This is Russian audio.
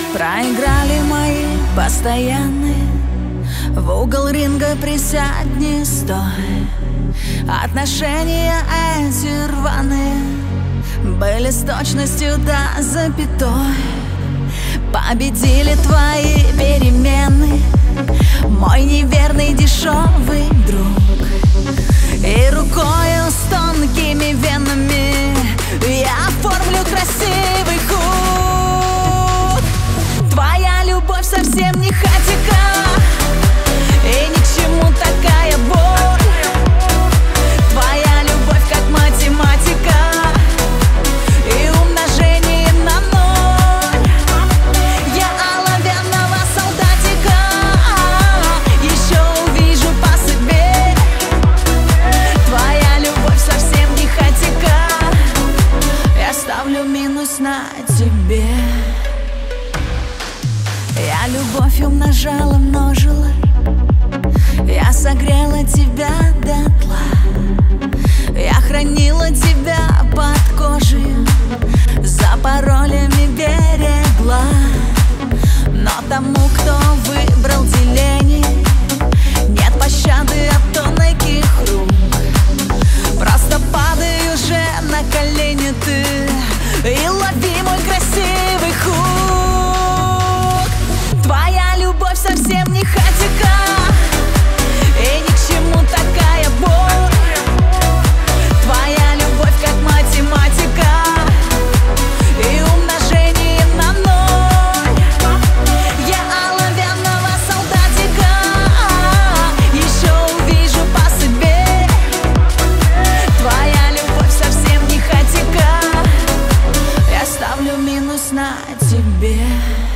Проиграли мои постоянные. В угол ринга присядь, не стой. Отношения эти рваные были с точностью до запятой. Победили твои перемены, мой неверный дешевый друг. И рукою с тонкими венами я оформлю красивый хук. Твоя любовь совсем не хатика, и ни к чему такая боль. Твоя любовь как математика и умножение на ноль. Я оловянного солдатика еще увижу по себе. Твоя любовь совсем не хатика, я ставлю минус на тебе. Я любовь умножала, множила, я согрела тебя дотла. Я хранила тебя под кожей, за паролями берегла. Но тому, кто выбрал деление, нет пощады от тонких рук. Просто падай уже на колени ты и лови мой красивый хук. Твоя любовь совсем не хатика, и ни к чему такая боль. Твоя любовь как математика и умножение на ноль. Я оловянного солдатика еще увижу по себе. Твоя любовь совсем не хатика, я ставлю минус на тебе.